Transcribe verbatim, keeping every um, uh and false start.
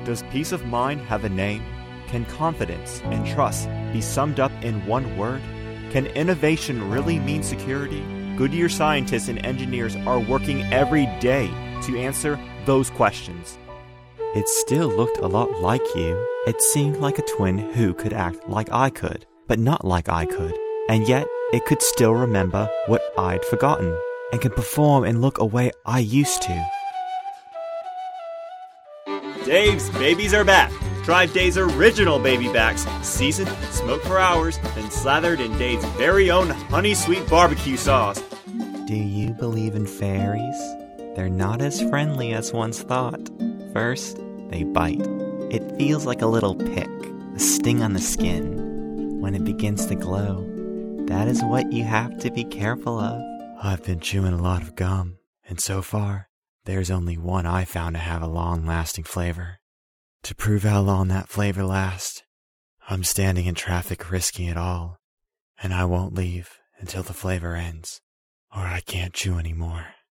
Does peace of mind have a name? Can confidence and trust be summed up in one word? Can innovation really mean security? Goodyear scientists and engineers are working every day to answer those questions. It still looked a lot like you. It seemed like a twin who could act like I could, but not like I could. And yet, it could still remember what I'd forgotten, and could perform and look a way I used to. Dave's babies are back. Try Dave's original baby backs, seasoned, smoked for hours, then slathered in Dave's very own honey sweet barbecue sauce. Do you believe in fairies? They're not as friendly as once thought. First, they bite. It feels like a little pick, a sting on the skin. When it begins to glow, that is what you have to be careful of. I've been chewing a lot of gum, and so far, there's only one I found to have a long-lasting flavor. To prove how long that flavor lasts, I'm standing in traffic risking it all, and I won't leave until the flavor ends, or I can't chew anymore.